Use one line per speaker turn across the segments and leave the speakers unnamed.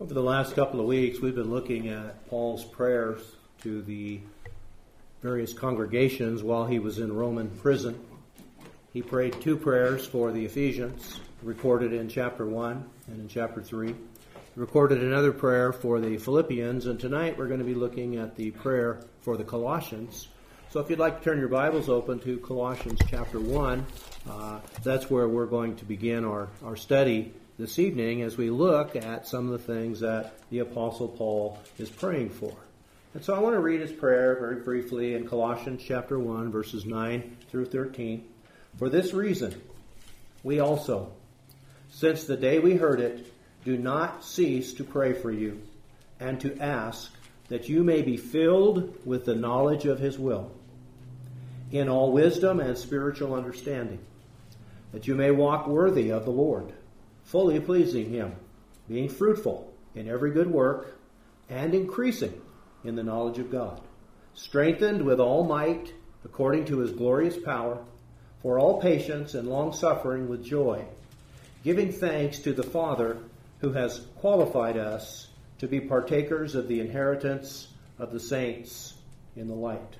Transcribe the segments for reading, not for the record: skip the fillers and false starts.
Over the last couple of weeks, we've been looking at Paul's prayers to the various congregations while he was in Roman prison. He prayed two prayers for the Ephesians, recorded in chapter 1 and in chapter 3. He recorded another prayer for the Philippians, and tonight we're going to be looking at the prayer for the Colossians. So if you'd like to turn your Bibles open to Colossians chapter 1, that's where we're going to begin our study this evening as we look at some of the things that the Apostle Paul is praying for. And so I want to read his prayer very briefly in Colossians chapter 1, verses 9 through 13. For this reason, we also, since the day we heard it, do not cease to pray for you and to ask that you may be filled with the knowledge of his will, in all wisdom and spiritual understanding, that you may walk worthy of the Lord, fully pleasing him, being fruitful in every good work, and increasing in the knowledge of God, strengthened with all might according to his glorious power, for all patience and long-suffering with joy, giving thanks to the Father who has qualified us to be partakers of the inheritance of the saints in the light.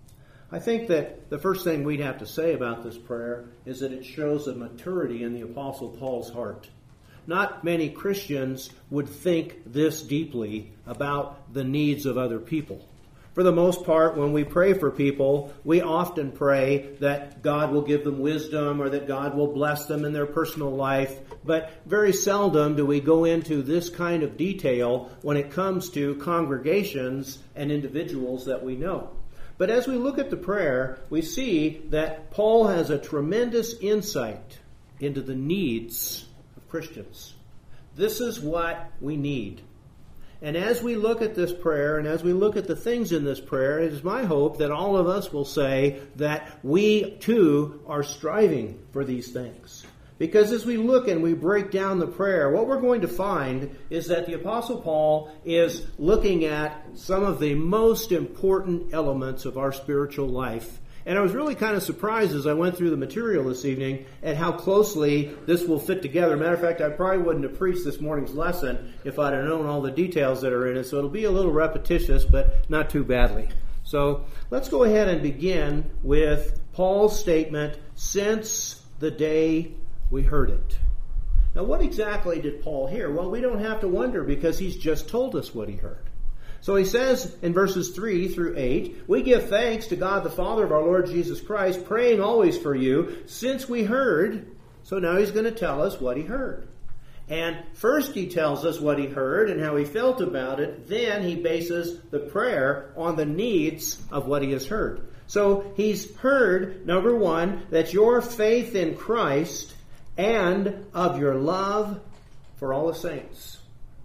I think that the first thing we'd have to say about this prayer is that it shows a maturity in the Apostle Paul's heart. Not many Christians would think this deeply about the needs of other people. For the most part, when we pray for people, we often pray that God will give them wisdom or that God will bless them in their personal life. But very seldom do we go into this kind of detail when it comes to congregations and individuals that we know. But as we look at the prayer, we see that Paul has a tremendous insight into the needs of Christians. This is what we need. And as we look at this prayer and as we look at the things in this prayer, it is my hope that all of us will say that we too are striving for these things. Because as we look and we break down the prayer, what we're going to find is that the Apostle Paul is looking at some of the most important elements of our spiritual life. And I was really kind of surprised as I went through the material this evening at how closely this will fit together. Matter of fact, I probably wouldn't have preached this morning's lesson if I'd have known all the details that are in it. So it'll be a little repetitious, but not too badly. So let's go ahead and begin with Paul's statement, since the day we heard it. Now, what exactly did Paul hear? Well, we don't have to wonder because he's just told us what he heard. So he says in verses 3 through 8, we give thanks to God the Father of our Lord Jesus Christ, praying always for you, since we heard. So now he's going to tell us what he heard. And first he tells us what he heard and how he felt about it. Then he bases the prayer on the needs of what he has heard. So he's heard, number one, that your faith in Christ and of your love for all the saints.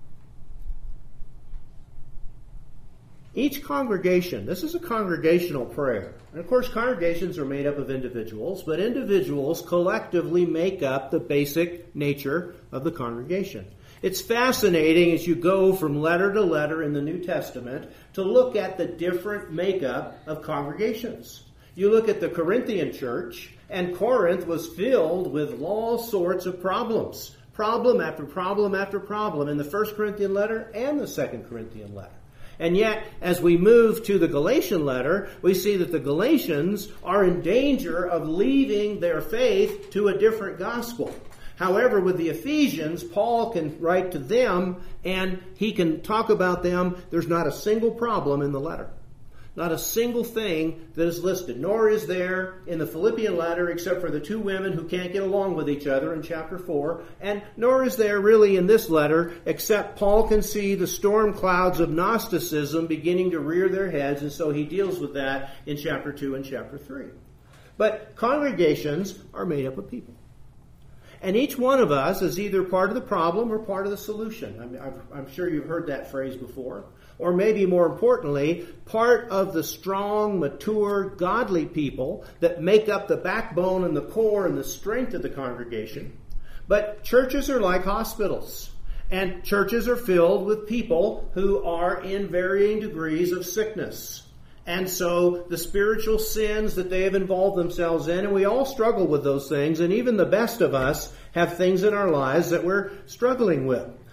Each congregation, this is a congregational prayer. And of course, congregations are made up of individuals, but individuals collectively make up the basic nature of the congregation. It's fascinating as you go from letter to letter in the New Testament to look at the different makeup of congregations. You look at the Corinthian church, and Corinth was filled with all sorts of problems. Problem after problem after problem in the 1 Corinthian letter and the 2 Corinthian letter. And yet, as we move to the Galatian letter, we see that the Galatians are in danger of leaving their faith to a different gospel. However, with the Ephesians, Paul can write to them and he can talk about them. There's not a single problem in the letter. Not a single thing that is listed, nor is there in the Philippian letter except for the two women who can't get along with each other in chapter 4, and nor is there really in this letter except Paul can see the storm clouds of Gnosticism beginning to rear their heads, and so he deals with that in chapter 2 and chapter 3. But congregations are made up of people. And each one of us is either part of the problem or part of the solution. I'm sure you've heard that phrase before. Or maybe more importantly, part of the strong, mature, godly people that make up the backbone and the core and the strength of the congregation. But churches are like hospitals. And churches are filled with people who are in varying degrees of sickness. And so the spiritual sins that they have involved themselves in, and we all struggle with those things, and even the best of us have things in our lives that we're struggling with.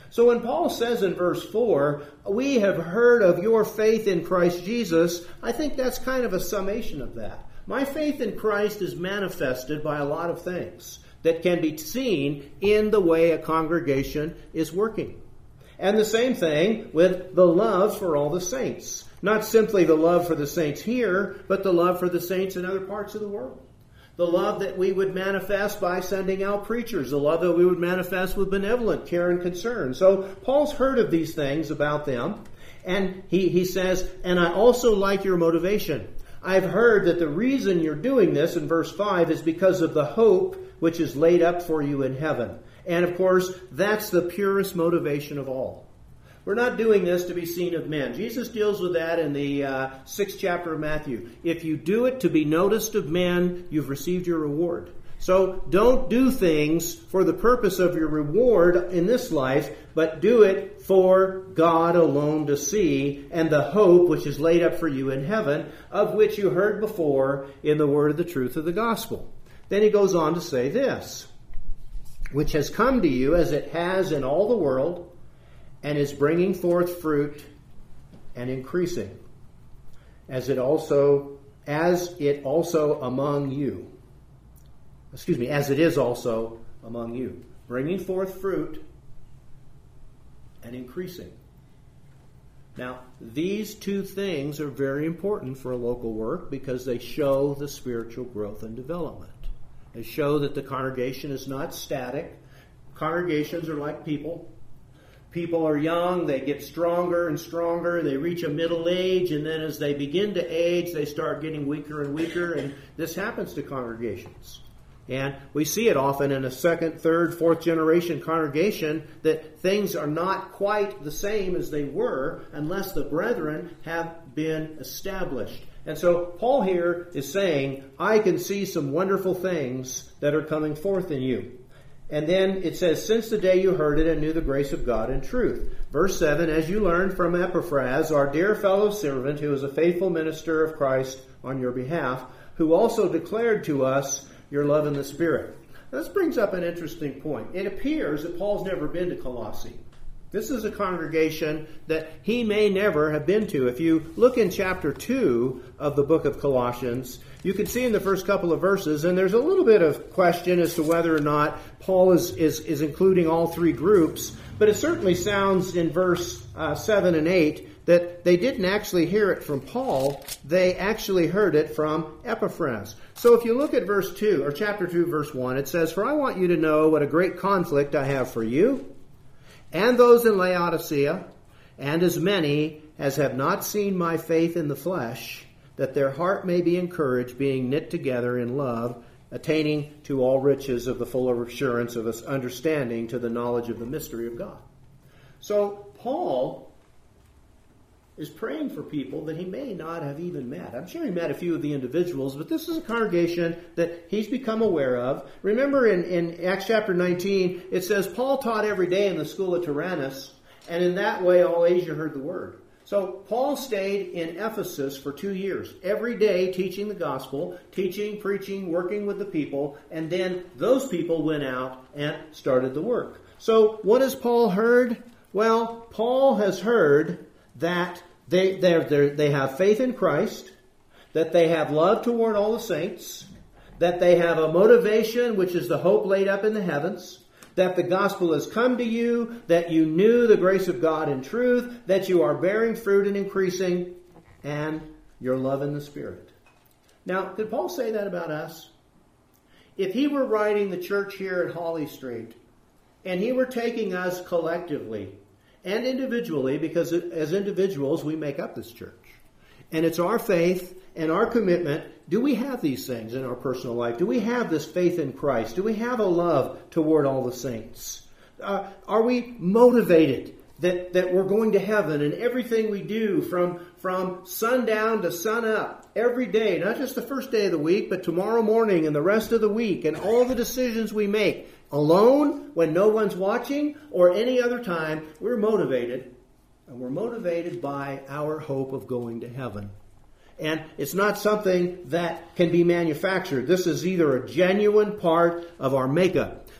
So when Paul says in verse 4, we have heard of your faith in Christ Jesus, I think that's kind of a summation of that. My faith in Christ is manifested by a lot of things that can be seen in the way a congregation is working. And the same thing with the love for all the saints. Not simply the love for the saints here, but the love for the saints in other parts of the world. The love that we would manifest by sending out preachers. The love that we would manifest with benevolent care and concern. So Paul's heard of these things about them. And he says, and I also like your motivation. I've heard that the reason you're doing this, in verse 5, is because of the hope which is laid up for you in heaven. And of course, that's the purest motivation of all. We're not doing this to be seen of men. Jesus deals with that in the 6th chapter of Matthew. If you do it to be noticed of men, you've received your reward. So don't do things for the purpose of your reward in this life, but do it for God alone to see, and the hope which is laid up for you in heaven, of which you heard before in the word of the truth of the gospel. Then he goes on to say this, which has come to you as it has in all the world, and is bringing forth fruit and increasing, as it also among you. As it is also among you. Bringing forth fruit and increasing. Now, these two things are very important for a local work because they show the spiritual growth and development. They show that the congregation is not static. Congregations are like people. People are young, they get stronger and stronger, they reach a middle age, and then as they begin to age, they start getting weaker and weaker, and this happens to congregations. And we see it often in a second, third, fourth generation congregation that things are not quite the same as they were unless the brethren have been established. And so Paul here is saying, I can see some wonderful things that are coming forth in you. And then it says, since the day you heard it and knew the grace of God in truth. Verse 7, as you learned from Epaphras, our dear fellow servant, who is a faithful minister of Christ on your behalf, who also declared to us your love in the Spirit. Now, this brings up an interesting point. It appears that Paul's never been to Colossae. This is a congregation that he may never have been to. If you look in chapter 2 of the book of Colossians, you can see in the first couple of verses, and there's a little bit of question as to whether or not Paul is including all three groups, but it certainly sounds in verse 7 and 8 that they didn't actually hear it from Paul, they actually heard it from Epaphras. So if you look at verse 2, or chapter 2, verse 1, it says, for I want you to know what a great conflict I have for you, and those in Laodicea, and as many as have not seen my faith in the flesh, that their heart may be encouraged, being knit together in love, attaining to all riches of the full assurance of us understanding to the knowledge of the mystery of God. So Paul is praying for people that he may not have even met. I'm sure he met a few of the individuals, but this is a congregation that he's become aware of. Remember in Acts chapter 19, it says, Paul taught every day in the school of Tyrannus, and in that way all Asia heard the word. So Paul stayed in Ephesus for 2 years, every day teaching the gospel, teaching, preaching, working with the people, and then those people went out and started the work. So what has Paul heard? Well, Paul has heard that they have faith in Christ, that they have love toward all the saints, that they have a motivation, which is the hope laid up in the heavens, that the gospel has come to you, that you knew the grace of God in truth, that you are bearing fruit and increasing, and your love in the Spirit. Now, did Paul say that about us? If he were writing the church here at Holly Street, and he were taking us collectively and individually, because as individuals we make up this church, and it's our faith and our commitment, do we have these things in our personal life? Do we have this faith in Christ? Do we have a love toward all the saints? Are we motivated that we're going to heaven, and everything we do from sundown to sun up every day, not just the first day of the week, but tomorrow morning and the rest of the week, and all the decisions we make alone when no one's watching or any other time, we're motivated, and we're motivated by our hope of going to heaven. And it's not something that can be manufactured. This is either a genuine part of our makeup.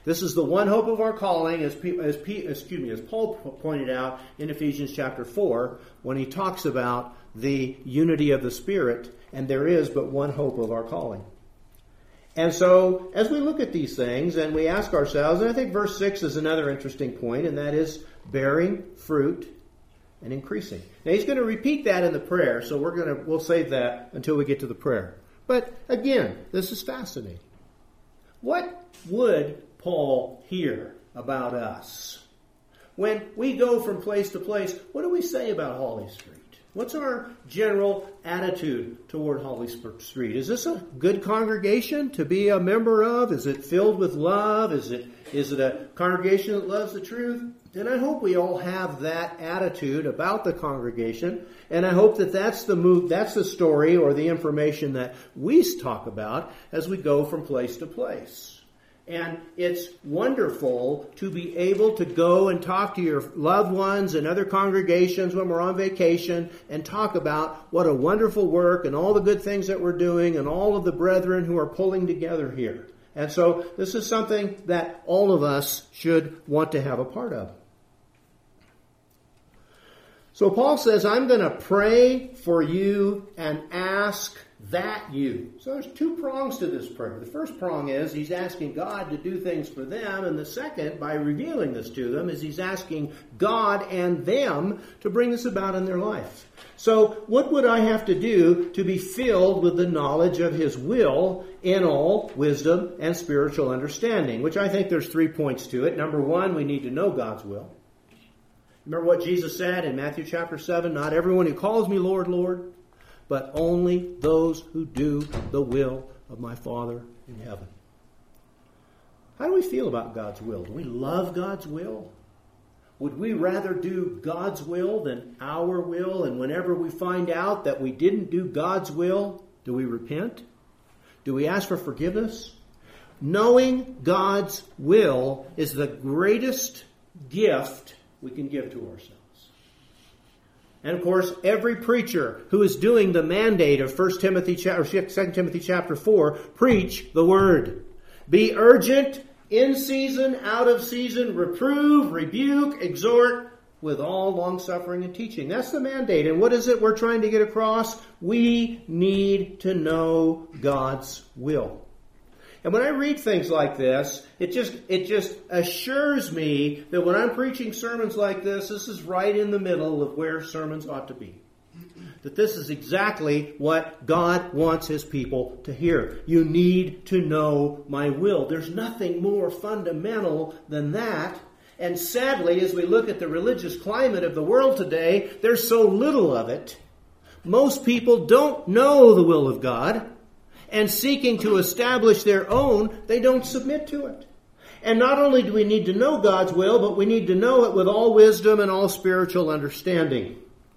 This is the one hope of our calling, as Paul pointed out in Ephesians chapter 4, when he talks about the unity of the Spirit, and there is but one hope of our calling. And so, as we look at these things, and we ask ourselves, and I think verse 6 is another interesting point, and that is bearing fruit and increasing. Now, he's going to repeat that in the prayer, so we'll save that until we get to the prayer. But, again, this is fascinating. What would Paul hear about us? When we go from place to place, what do we say about Holly Street? What's our general attitude toward Holly Street? Is this a good congregation to be a member of? Is it filled with love? Is it a congregation that loves the truth? And I hope we all have that attitude about the congregation. And I hope that that's the story or the information that we talk about as we go from place to place. And it's wonderful to be able to go and talk to your loved ones and other congregations when we're on vacation and talk about what a wonderful work and all the good things that we're doing and all of the brethren who are pulling together here. And so this is something that all of us should want to have a part of. So Paul says, I'm going to pray for you and ask that you. So there's two prongs to this prayer. The first prong is he's asking God to do things for them. And the second, by revealing this to them, is he's asking God and them to bring this about in their life. So what would I have to do to be filled with the knowledge of his will in all wisdom and spiritual understanding? Which I think there's 3 points to it. Number one, we need to know God's will. Remember what Jesus said in Matthew chapter 7, not everyone who calls me Lord, Lord, but only those who do the will of my Father in heaven. How do we feel about God's will? Do we love God's will? Would we rather do God's will than our will? And whenever we find out that we didn't do God's will, do we repent? Do we ask for forgiveness? Knowing God's will is the greatest gift we can give to ourselves. And of course, every preacher who is doing the mandate of 2 Timothy chapter 4, preach the word. Be urgent, in season, out of season, reprove, rebuke, exhort, with all long-suffering and teaching. That's the mandate. And what is it we're trying to get across? We need to know God's will. And when I read things like this, it just assures me that when I'm preaching sermons like this is right in the middle of where sermons ought to be. That this is exactly what God wants his people to hear. You need to know my will. There's nothing more fundamental than that. And sadly, as we look at the religious climate of the world today, there's so little of it. Most people don't know the will of God. And seeking to establish their own, they don't submit to it. And not only do we need to know God's will, but we need to know it with all wisdom and all spiritual understanding.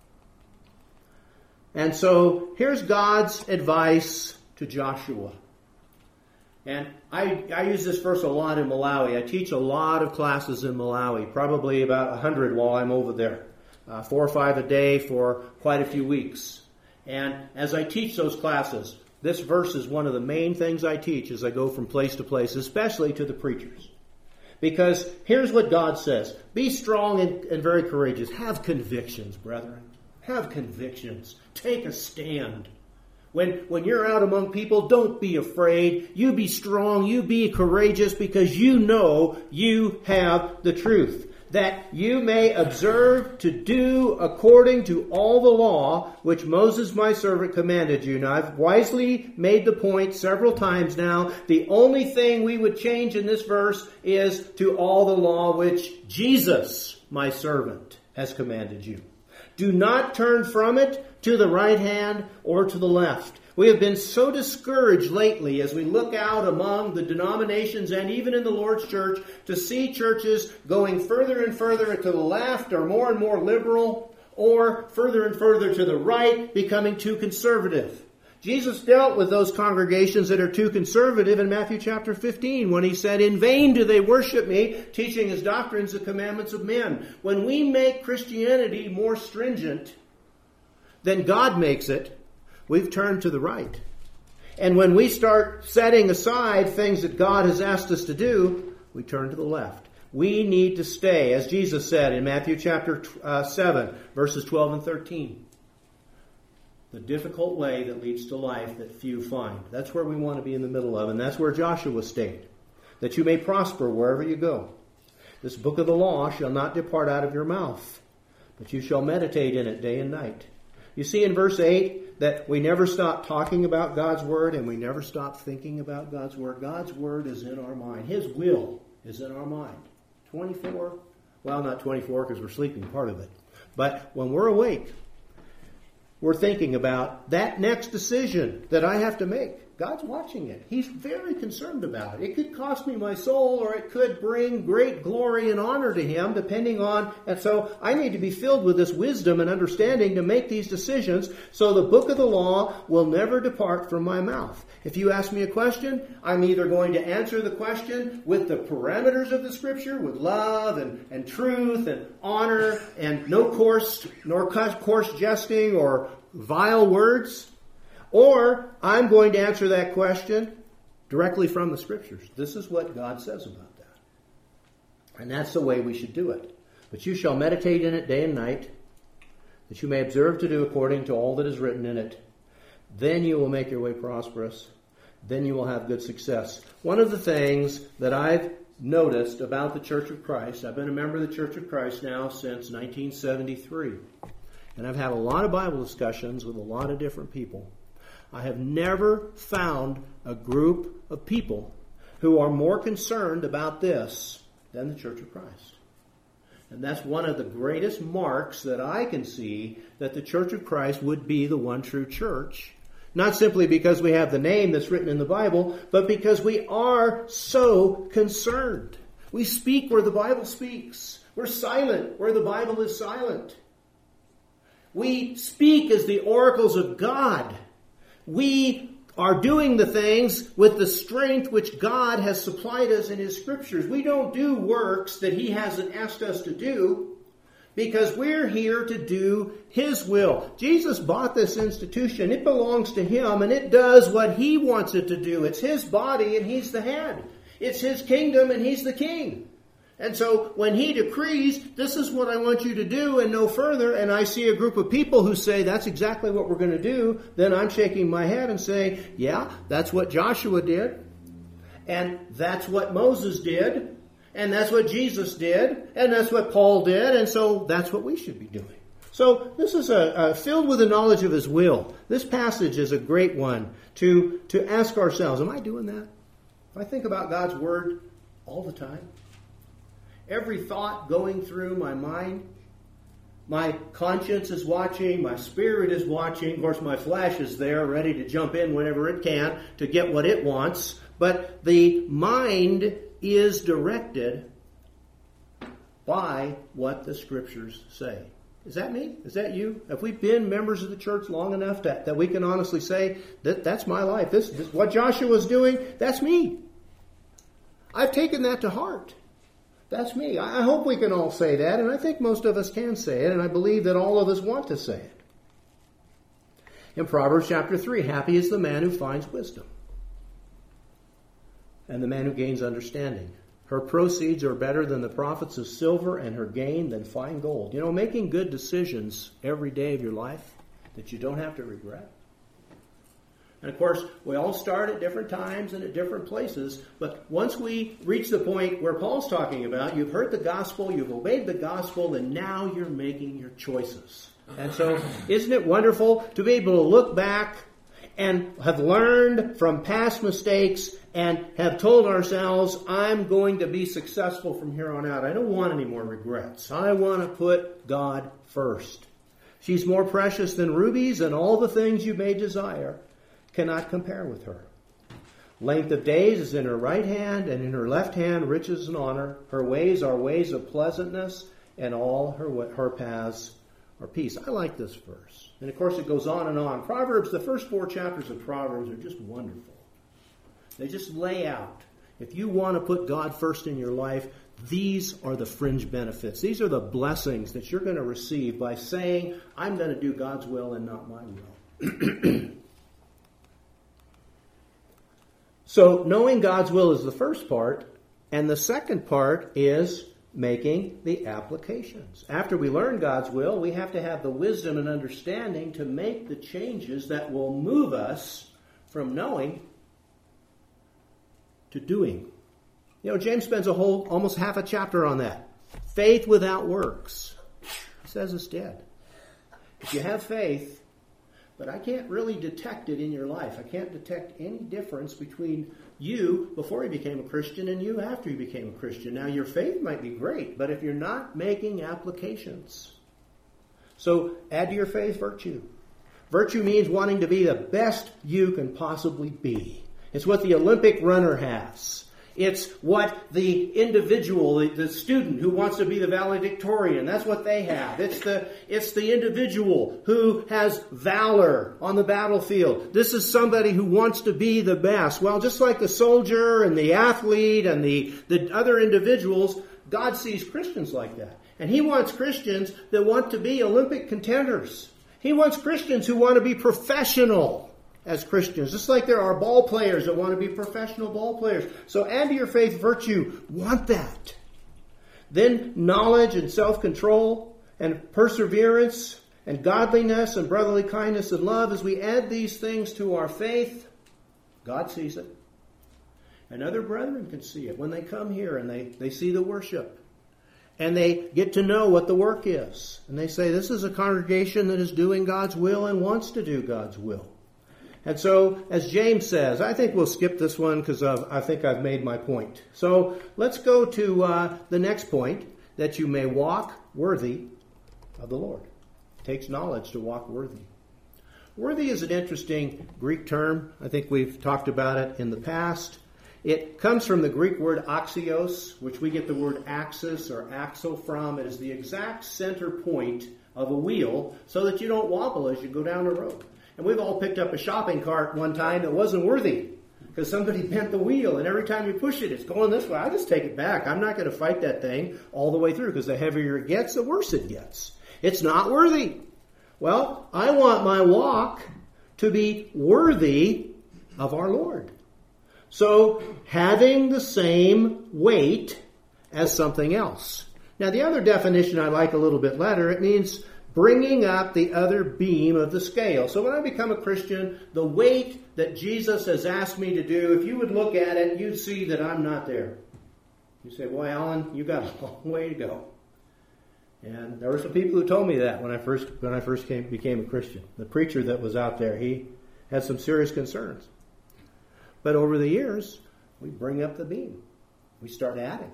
And so here's God's advice to Joshua. And I use this verse a lot in Malawi. I teach a lot of classes in Malawi, probably about 100 while I'm over there. 4 or 5 a day for quite a few weeks. And as I teach those classes, this verse is one of the main things I teach as I go from place to place, especially to the preachers. Because here's what God says. Be strong and very courageous. Have convictions, brethren. Have convictions. Take a stand. When you're out among people, don't be afraid. You be strong. You be courageous because you know you have the truth. That you may observe to do according to all the law which Moses my servant commanded you. Now, I've wisely made the point several times now. The only thing we would change in this verse is to all the law which Jesus my servant has commanded you. Do not turn from it to the right hand or to the left. We have been so discouraged lately as we look out among the denominations and even in the Lord's church to see churches going further and further to the left or more and more liberal or further and further to the right, becoming too conservative. Jesus dealt with those congregations that are too conservative in Matthew chapter 15 when he said, "In vain do they worship me, teaching as doctrines the commandments of men." When we make Christianity more stringent than God makes it, we've turned to the right. And when we start setting aside things that God has asked us to do, we turn to the left. We need to stay, as Jesus said in Matthew chapter 7, verses 12 and 13. The difficult way that leads to life that few find. That's where we want to be in the middle of, and that's where Joshua stayed. That you may prosper wherever you go. This book of the law shall not depart out of your mouth, but you shall meditate in it day and night. You see in verse 8 that we never stop talking about God's Word and we never stop thinking about God's Word. God's Word is in our mind. His will is in our mind. 24, well, not 24 because we're sleeping, part of it. But when we're awake, we're thinking about that next decision that I have to make. God's watching it. He's very concerned about it. It could cost me my soul, or it could bring great glory and honor to Him, depending on... And so I need to be filled with this wisdom and understanding to make these decisions, so the book of the law will never depart from my mouth. If you ask me a question, I'm either going to answer the question with the parameters of the Scripture, with love and truth and honor, and no coarse jesting or vile words, or I'm going to answer that question directly from the Scriptures. This is what God says about that. And that's the way we should do it. But you shall meditate in it day and night, that you may observe to do according to all that is written in it. Then you will make your way prosperous. Then you will have good success. One of the things that I've noticed about the Church of Christ, I've been a member of the Church of Christ now since 1973. And I've had a lot of Bible discussions with a lot of different people. I have never found a group of people who are more concerned about this than the Church of Christ. And that's one of the greatest marks that I can see that the Church of Christ would be the one true church. Not simply because we have the name that's written in the Bible, but because we are so concerned. We speak where the Bible speaks. We're silent where the Bible is silent. We speak as the oracles of God. We are doing the things with the strength which God has supplied us in His Scriptures. We don't do works that He hasn't asked us to do because we're here to do His will. Jesus bought this institution. It belongs to Him and it does what He wants it to do. It's His body and He's the head. It's His kingdom and He's the king. And so when He decrees, this is what I want you to do and no further, and I see a group of people who say that's exactly what we're going to do, then I'm shaking my head and saying, yeah, that's what Joshua did, and that's what Moses did, and that's what Jesus did, and that's what Paul did, and so that's what we should be doing. So this is filled with the knowledge of His will. This passage is a great one to ask ourselves, am I doing that? I think about God's Word all the time. Every thought going through my mind, my conscience is watching, my spirit is watching. Of course, my flesh is there, ready to jump in whenever it can to get what it wants. But the mind is directed by what the Scriptures say. Is that me? Is that you? Have we been members of the church long enough that we can honestly say that that's my life? This what Joshua was doing, that's me. I've taken that to heart. That's me. I hope we can all say that, and I think most of us can say it, and I believe that all of us want to say it. In Proverbs chapter 3, happy is the man who finds wisdom, and the man who gains understanding. Her proceeds are better than the profits of silver, and her gain than fine gold. You know, making good decisions every day of your life that you don't have to regret. And of course, we all start at different times and at different places. But once we reach the point where Paul's talking about, you've heard the gospel, you've obeyed the gospel, and now you're making your choices. And so, isn't it wonderful to be able to look back and have learned from past mistakes and have told ourselves, I'm going to be successful from here on out. I don't want any more regrets. I want to put God first. She's more precious than rubies, and all the things you may desire cannot compare with her. Length of days is in her right hand, and in her left hand riches and honor. Her ways are ways of pleasantness, and all her paths are peace. I like this verse. And of course it goes on and on. Proverbs, the first 4 chapters of Proverbs are just wonderful. They just lay out, if you want to put God first in your life, these are the fringe benefits. These are the blessings that you're going to receive by saying, I'm going to do God's will and not my will. So knowing God's will is the first part. And the second part is making the applications. After we learn God's will, we have to have the wisdom and understanding to make the changes that will move us from knowing to doing. James spends almost half a chapter on that. Faith without works. He says it's dead. If you have faith, but I can't really detect it in your life. I can't detect any difference between you before you became a Christian and you after you became a Christian. Now, your faith might be great, but if you're not making applications. So, add to your faith virtue. Virtue means wanting to be the best you can possibly be. It's what the Olympic runner has. It's what the individual, the student who wants to be the valedictorian, that's what they have. It's the individual who has valor on the battlefield. This is somebody who wants to be the best. Well, just like the soldier and the athlete and the other individuals, God sees Christians like that. And He wants Christians that want to be Olympic contenders. He wants Christians who want to be professional as Christians, just like there are ball players that want to be professional ball players. So add to your faith virtue. Want that. Then knowledge and self-control and perseverance and godliness and brotherly kindness and love. As we add these things to our faith, God sees it. And other brethren can see it when they come here and they see the worship. And they get to know what the work is. And they say, this is a congregation that is doing God's will and wants to do God's will. And so, as James says, I think we'll skip this one because I think I've made my point. So, let's go to the next point, that you may walk worthy of the Lord. It takes knowledge to walk worthy. Worthy is an interesting Greek term. I think we've talked about it in the past. It comes from the Greek word axios, which we get the word axis or axle from. It is the exact center point of a wheel so that you don't wobble as you go down the road. And we've all picked up a shopping cart one time that wasn't worthy because somebody bent the wheel, and every time you push it, it's going this way. I just take it back. I'm not going to fight that thing all the way through because the heavier it gets, the worse it gets. It's not worthy. Well, I want my walk to be worthy of our Lord. So, having the same weight as something else. Now, the other definition I like a little bit better, it means bringing up the other beam of the scale. So when I become a Christian, the weight that Jesus has asked me to do, if you would look at it, you'd see that I'm not there. You say, boy, Alan, you got a long way to go. And there were some people who told me that when I first became a Christian. The preacher that was out there, he had some serious concerns. But over the years, we bring up the beam. We start adding.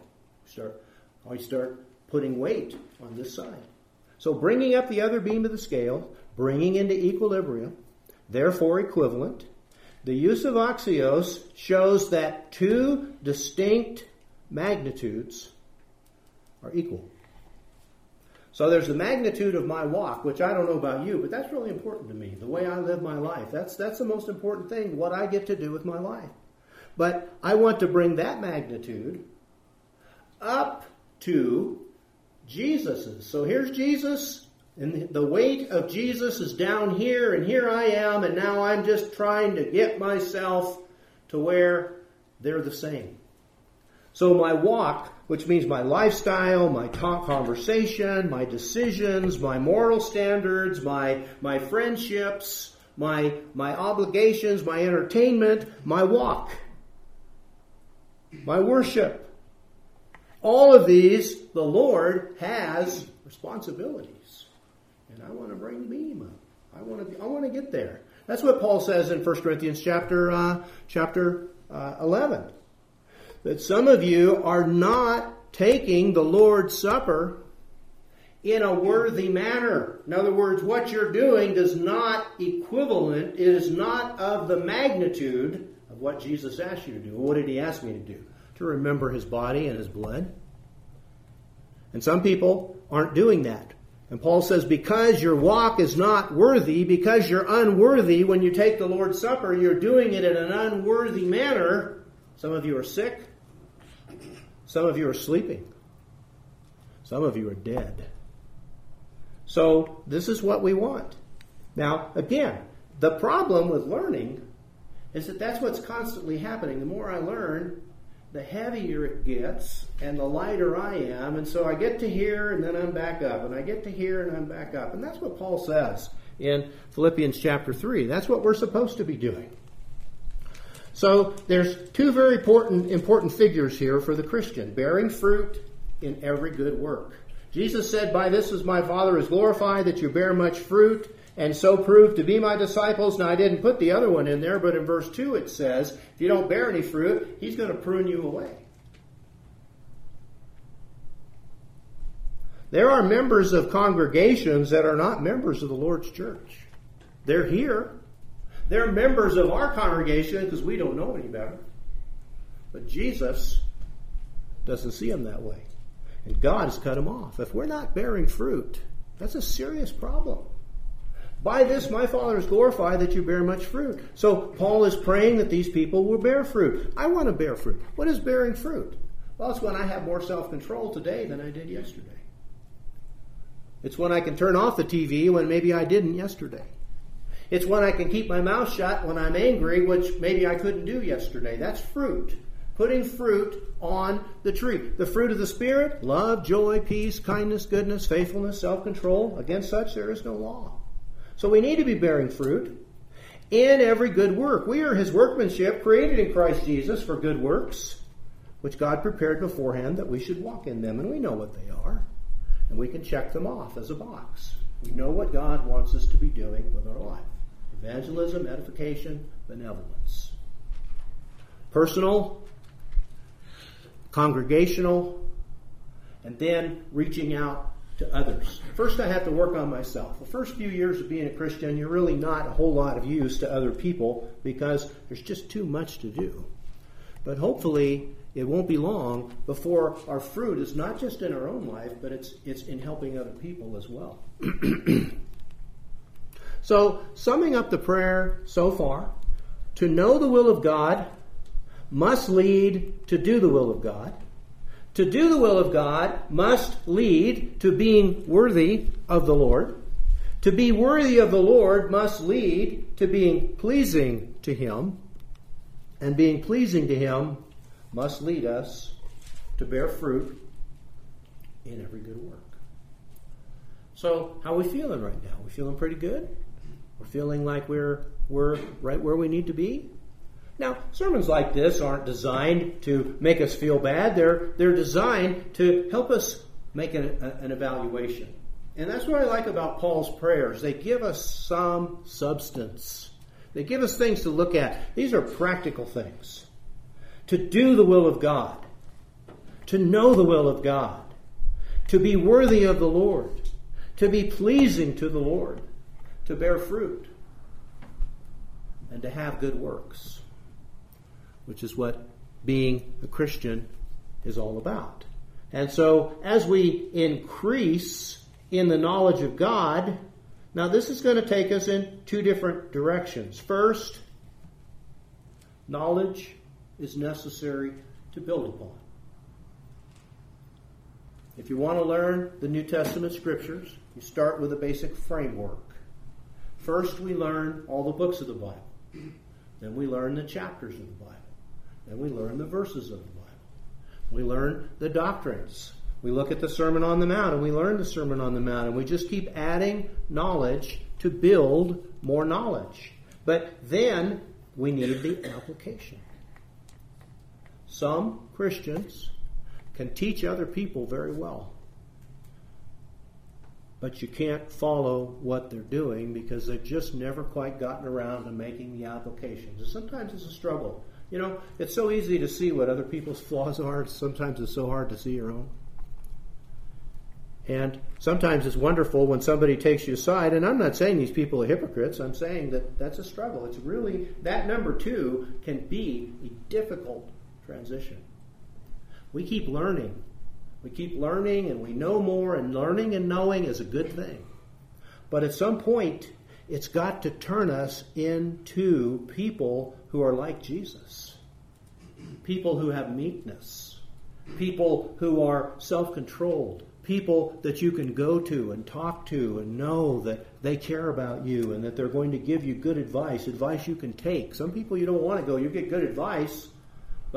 We start putting weight on this side. So bringing up the other beam of the scale, bringing into equilibrium, therefore equivalent. The use of axios shows that two distinct magnitudes are equal. So there's the magnitude of my walk, which I don't know about you, but that's really important to me. The way I live my life, that's the most important thing, what I get to do with my life. But I want to bring that magnitude up to Jesus's. So here's Jesus, and the weight of Jesus is down here, and here I am, and now I'm just trying to get myself to where they're the same. So my walk, which means my lifestyle, my conversation, my decisions, my moral standards, my friendships, my obligations, my entertainment, my walk, my worship. All of these, the Lord has responsibilities. And I want to bring the beam up. I want to get there. That's what Paul says in 1 Corinthians chapter 11. That some of you are not taking the Lord's Supper in a worthy manner. In other words, what you're doing is not equivalent. It is not of the magnitude of what Jesus asked you to do. What did He ask me to do? To remember His body and His blood. And some people aren't doing that. And Paul says, because your walk is not worthy, because you're unworthy when you take the Lord's Supper, you're doing it in an unworthy manner. Some of you are sick. Some of you are sleeping. Some of you are dead. So this is what we want. Now, again, the problem with learning is that that's what's constantly happening. The more I learn, the heavier it gets and the lighter I am. And so I get to here and then I'm back up. And I get to here and I'm back up. And that's what Paul says in Philippians chapter 3. That's what we're supposed to be doing. So there's two very important figures here for the Christian. Bearing fruit in every good work. Jesus said, "By this is my Father is glorified, that you bear much fruit, and so prove to be my disciples." Now, I didn't put the other one in there, but in verse 2 it says, if you don't bear any fruit, he's going to prune you away. There are members of congregations that are not members of the Lord's church. They're here. They're members of our congregation because we don't know any better. But Jesus doesn't see them that way. And God has cut them off. If we're not bearing fruit, that's a serious problem. By this my Father is glorified, that you bear much fruit. So Paul is praying that these people will bear fruit. I want to bear fruit. What is bearing fruit? Well, it's when I have more self-control today than I did yesterday. It's when I can turn off the TV when maybe I didn't yesterday. It's when I can keep my mouth shut when I'm angry, which maybe I couldn't do yesterday. That's fruit. Putting fruit on the tree. The fruit of the Spirit, love, joy, peace, kindness, goodness, faithfulness, self-control. Against such there is no law. So we need to be bearing fruit in every good work. We are his workmanship, created in Christ Jesus for good works, which God prepared beforehand that we should walk in them. And we know what they are. And we can check them off as a box. We know what God wants us to be doing with our life. Evangelism, edification, benevolence. Personal, congregational, and then reaching out to others. First, I have to work on myself. The first few years of being a Christian, you're really not a whole lot of use to other people because there's just too much to do. But hopefully, it won't be long before our fruit is not just in our own life, but it's in helping other people as well. So, summing up the prayer so far, to know the will of God must lead to do the will of God. To do the will of God must lead to being worthy of the Lord. To be worthy of the Lord must lead to being pleasing to Him. And being pleasing to Him must lead us to bear fruit in every good work. So, how are we feeling right now? We feeling pretty good? We're feeling like we're right where we need to be? Now, sermons like this aren't designed to make us feel bad. They're designed to help us make an evaluation. And that's what I like about Paul's prayers. They give us some substance. They give us things to look at. These are practical things. To do the will of God. To know the will of God. To be worthy of the Lord. To be pleasing to the Lord. To bear fruit. And to have good works. Which is what being a Christian is all about. And so, as we increase in the knowledge of God, now this is going to take us in two different directions. First, knowledge is necessary to build upon. If you want to learn the New Testament scriptures, you start with a basic framework. First, we learn all the books of the Bible. Then we learn the chapters of the Bible. Then we learn the verses of the Bible. We learn the doctrines. We look at the Sermon on the Mount and we learn the Sermon on the Mount. And we just keep adding knowledge to build more knowledge. But then we need the application. Some Christians can teach other people very well. But you can't follow what they're doing because they've just never quite gotten around to making the applications. And sometimes it's a struggle. You know, it's so easy to see what other people's flaws are. Sometimes it's so hard to see your own. And sometimes it's wonderful when somebody takes you aside. And I'm not saying these people are hypocrites. I'm saying that that's a struggle. It's really, that number two can be a difficult transition. We keep learning. We keep learning and we know more, and learning and knowing is a good thing. But at some point, it's got to turn us into people who are like Jesus. People who have meekness. People who are self-controlled. People that you can go to and talk to and know that they care about you and that they're going to give you good advice you can take. Some people you don't want to go, you get good advice, but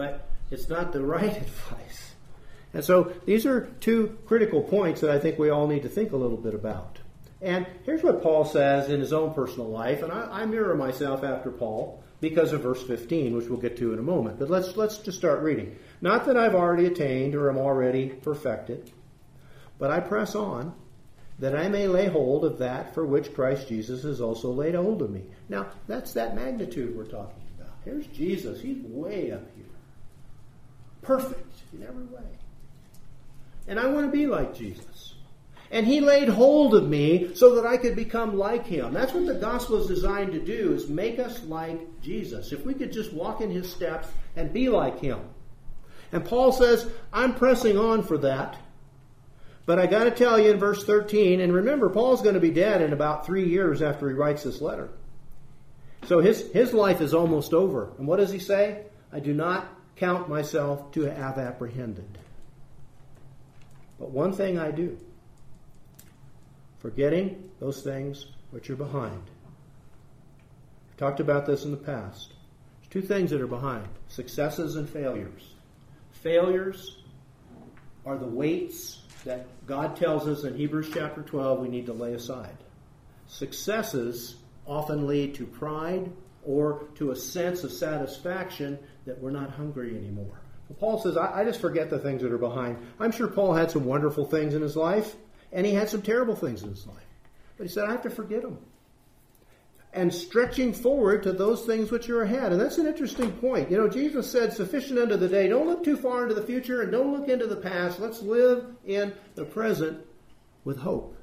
It's not the right advice. And so these are two critical points that I think we all need to think a little bit about. And here's what Paul says in his own personal life, and I mirror myself after Paul because of verse 15, which we'll get to in a moment. But let's just start reading. Not that I've already attained or am already perfected, but I press on, that I may lay hold of that for which Christ Jesus has also laid hold of me. Now, that's that magnitude we're talking about. Here's Jesus. He's way up here. Perfect in every way. And I want to be like Jesus. And he laid hold of me so that I could become like him. That's what the gospel is designed to do, is make us like Jesus. If we could just walk in his steps and be like him. And Paul says, I'm pressing on for that. But I got to tell you in verse 13, and remember, Paul's going to be dead in about 3 years after he writes this letter. So his life is almost over. And what does he say? I do not count myself to have apprehended. But one thing I do, forgetting those things which are behind. We've talked about this in the past. There's two things that are behind: successes and failures. Failures are the weights that God tells us in Hebrews chapter 12 we need to lay aside. Successes often lead to pride or to a sense of satisfaction that we're not hungry anymore. Well, Paul says, I just forget the things that are behind. I'm sure Paul had some wonderful things in his life, and he had some terrible things in his life. But he said, I have to forget them. And stretching forward to those things which are ahead. And that's an interesting point. You know, Jesus said, sufficient unto the day. Don't look too far into the future and don't look into the past. Let's live in the present with hope.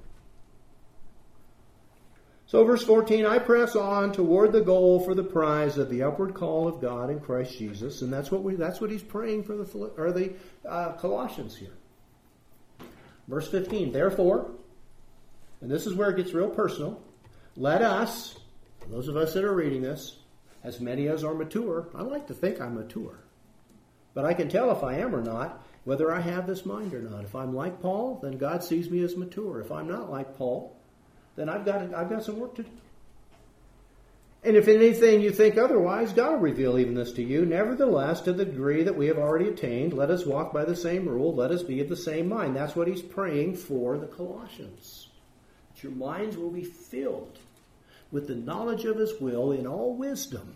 So verse 14, I press on toward the goal for the prize of the upward call of God in Christ Jesus. And that's what he's praying for the Colossians here. Verse 15, therefore, and this is where it gets real personal, let us, those of us that are reading this, as many as are mature, I like to think I'm mature. But I can tell if I am or not, whether I have this mind or not. If I'm like Paul, then God sees me as mature. If I'm not like Paul, then I've got some work to do. And if anything you think otherwise, God will reveal even this to you. Nevertheless, to the degree that we have already attained, let us walk by the same rule, let us be of the same mind. That's what he's praying for the Colossians. That your minds will be filled with the knowledge of his will in all wisdom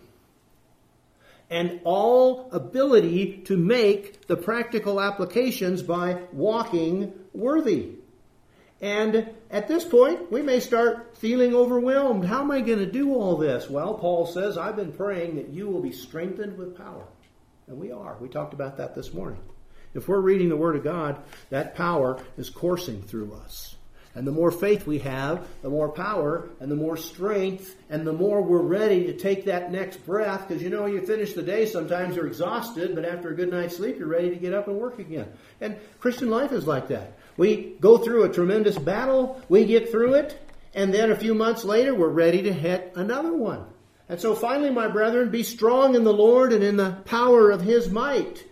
and all ability to make the practical applications by walking worthy. And at this point, we may start feeling overwhelmed. How am I going to do all this? Well, Paul says, I've been praying that you will be strengthened with power. And we are. We talked about that this morning. If we're reading the Word of God, that power is coursing through us. And the more faith we have, the more power and the more strength and the more we're ready to take that next breath. Because you know, you finish the day, sometimes you're exhausted, but after a good night's sleep, you're ready to get up and work again. And Christian life is like that. We go through a tremendous battle, we get through it, and then a few months later, we're ready to hit another one. And so finally, my brethren, be strong in the Lord and in the power of his might.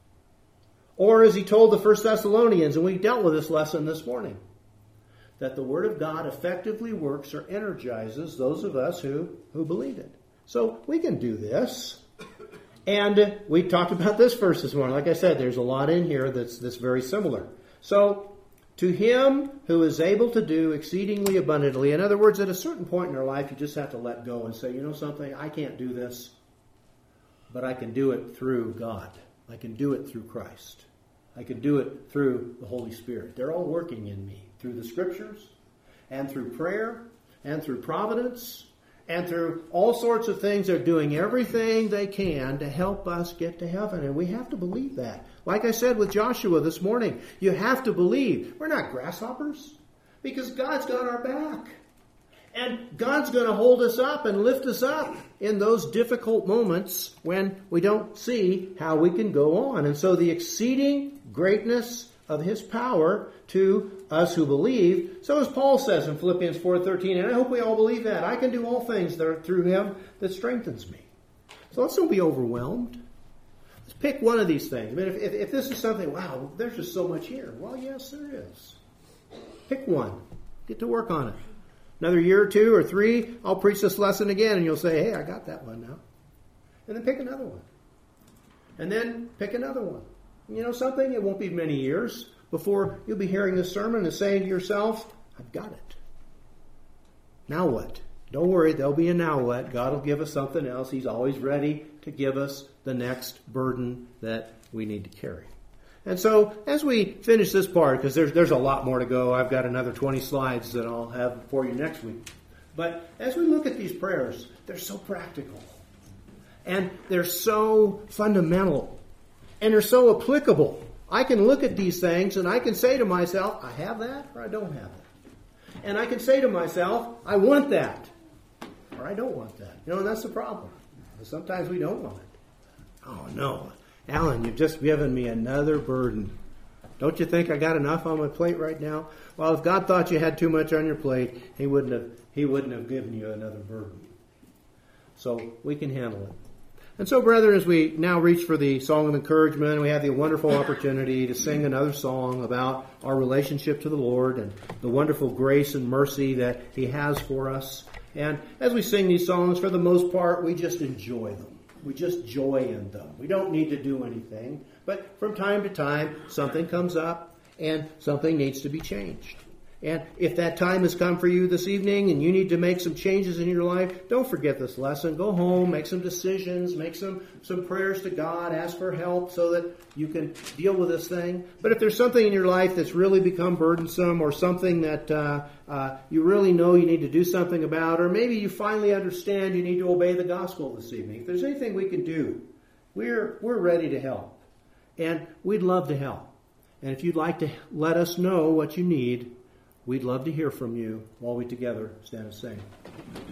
Or as he told the First Thessalonians, and we dealt with this lesson this morning, that the Word of God effectively works or energizes those of us who believe it. So we can do this. And we talked about this verse this morning. Like I said, there's a lot in here that's very similar. So, to him who is able to do exceedingly abundantly. In other words, at a certain point in our life, you just have to let go and say, you know something, I can't do this, but I can do it through God. I can do it through Christ. I can do it through the Holy Spirit. They're all working in me through the Scriptures and through prayer and through providence and through all sorts of things. They're doing everything they can to help us get to heaven. And we have to believe that. Like I said with Joshua this morning, you have to believe. We're not grasshoppers because God's got our back. And God's going to hold us up and lift us up in those difficult moments when we don't see how we can go on. And so the exceeding greatness of his power to us who believe. So as Paul says in Philippians 4:13, and I hope we all believe that, I can do all things that are through him that strengthens me. So let's don't be overwhelmed. Let's pick one of these things. I mean, if this is something, wow, there's just so much here. Well, yes, there is. Pick one. Get to work on it. Another year or 2 or 3, I'll preach this lesson again, and you'll say, hey, I got that one now. And then pick another one. And then pick another one. You know something? It won't be many years before you'll be hearing this sermon and saying to yourself, I've got it. Now what? Don't worry, there'll be a now what. God will give us something else. He's always ready to give us the next burden that we need to carry. And so, as we finish this part, because there's a lot more to go, I've got another 20 slides that I'll have for you next week. But as we look at these prayers, they're so practical. And they're so fundamental. And they're so applicable. I can look at these things and I can say to myself, I have that or I don't have that. And I can say to myself, I want that or I don't want that. You know, and that's the problem. Sometimes we don't want it. Oh, no. Alan, you've just given me another burden. Don't you think I got enough on my plate right now? Well, if God thought you had too much on your plate, He wouldn't have given you another burden. So we can handle it. And so, brethren, as we now reach for the song of encouragement, we have the wonderful opportunity to sing another song about our relationship to the Lord and the wonderful grace and mercy that He has for us. And as we sing these songs, for the most part, we just enjoy them. We just joy in them. We don't need to do anything. But from time to time, something comes up and something needs to be changed. And if that time has come for you this evening and you need to make some changes in your life, don't forget this lesson. Go home, make some decisions, make some prayers to God, ask for help so that you can deal with this thing. But if there's something in your life that's really become burdensome or something that you really know you need to do something about, or maybe you finally understand you need to obey the gospel this evening, if there's anything we can do, we're ready to help. And we'd love to help. And if you'd like to let us know what you need, we'd love to hear from you while we together stand and sing.